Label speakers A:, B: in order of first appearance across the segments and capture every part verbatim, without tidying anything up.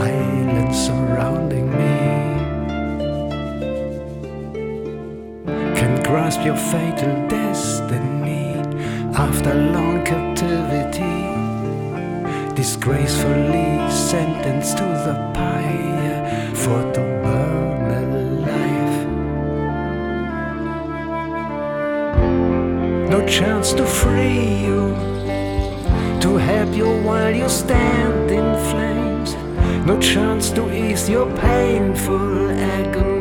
A: Islands surrounding me can grasp your fatal destiny. After long captivity, disgracefully sentenced to the pyre for to burn alive. No chance to free you, to help you while you stand in flames. No chance to ease your painful agony.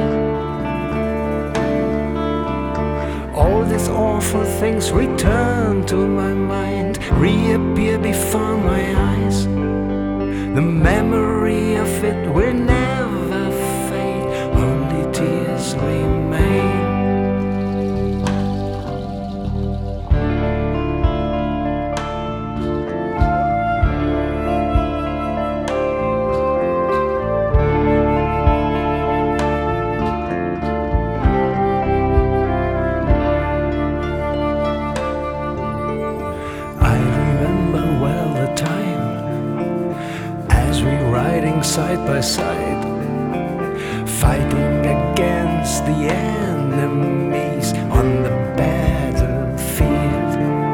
A: All these awful things return to my mind, reappear before my eyes. The memory of it will never fade, only tears remain. Riding side by side, fighting against the enemies on the battlefield.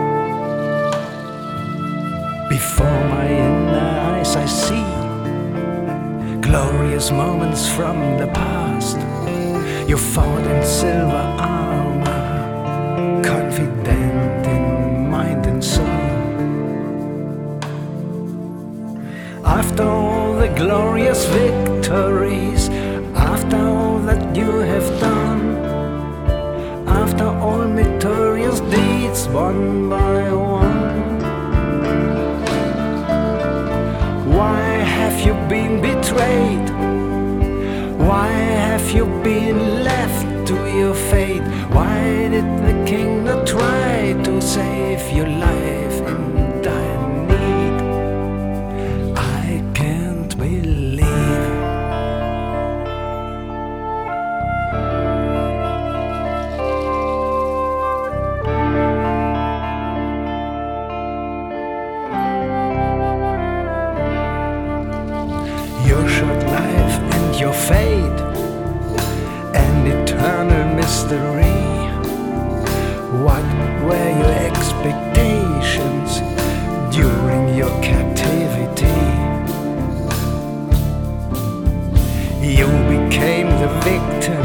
A: Before my inner eyes I see glorious moments from the past. You fought in silver armor, confident in mind and soul. After all the glorious victories, after all that you have done, after all victorious deeds one by one, why have you been betrayed? Why have you been left to your fate? Why did the king not try to save your life in dire need? I can't believe. Your short life and your fate, an eternal mystery. What were your expectations during your captivity? You became the victim.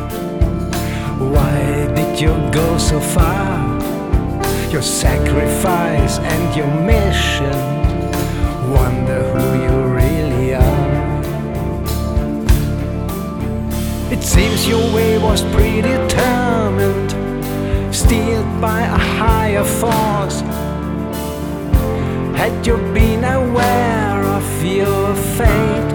A: Why did you go so far? Your sacrifice and your mission, wonder who you really are. It seems your way was predetermined, steered by a higher force. Had you been aware of your fate?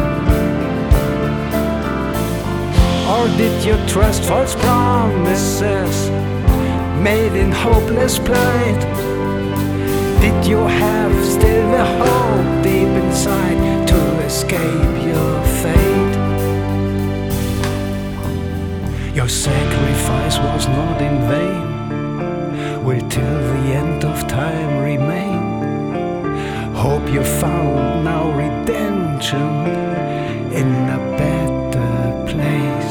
A: Or did you trust false promises made in hopeless plight? Did you have still the hope deep inside to escape your fate? Your sacrifice was not in vain, will till the end of time remain. Hope you found now redemption in a better place.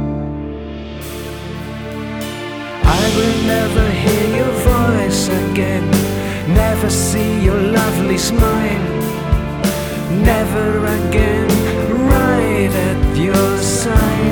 A: I will never hear your voice again, never see your lovely smile, never again ride at your side.